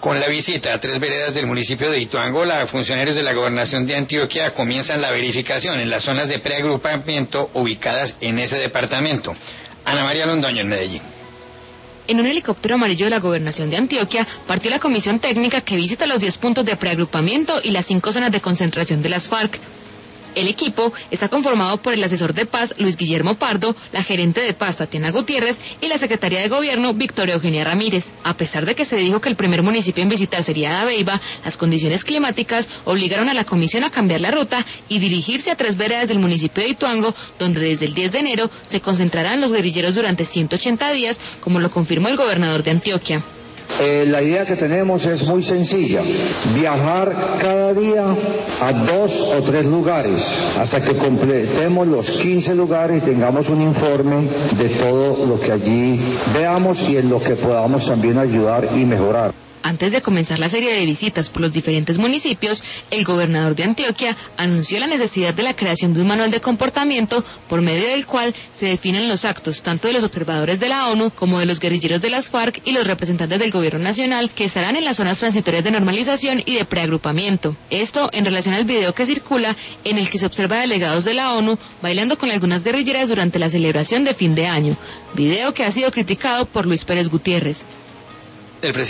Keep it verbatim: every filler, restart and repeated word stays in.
Con la visita a tres veredas del municipio de Ituango, los funcionarios de la Gobernación de Antioquia comienzan la verificación en las zonas de preagrupamiento ubicadas en ese departamento. Ana María Londoño, en Medellín. En un helicóptero amarillo de la Gobernación de Antioquia partió la comisión técnica que visita los diez puntos de preagrupamiento y las cinco zonas de concentración de las FARC. El equipo está conformado por el asesor de paz Luis Guillermo Pardo, la gerente de paz Tatiana Gutiérrez y la secretaria de gobierno Victoria Eugenia Ramírez. A pesar de que se dijo que el primer municipio en visitar sería Dabeiba, las condiciones climáticas obligaron a la comisión a cambiar la ruta y dirigirse a tres veredas del municipio de Ituango, donde desde el diez de enero se concentrarán los guerrilleros durante ciento ochenta días, como lo confirmó el gobernador de Antioquia. Eh, la idea que tenemos es muy sencilla, viajar cada día a dos o tres lugares hasta que completemos los quince lugares y tengamos un informe de todo lo que allí veamos y en lo que podamos también ayudar y mejorar. Antes de comenzar la serie de visitas por los diferentes municipios, el gobernador de Antioquia anunció la necesidad de la creación de un manual de comportamiento por medio del cual se definen los actos tanto de los observadores de la ONU como de los guerrilleros de las FARC y los representantes del gobierno nacional que estarán en las zonas transitorias de normalización y de preagrupamiento. Esto en relación al video que circula en el que se observa delegados de la ONU bailando con algunas guerrilleras durante la celebración de fin de año, video que ha sido criticado por Luis Pérez Gutiérrez. El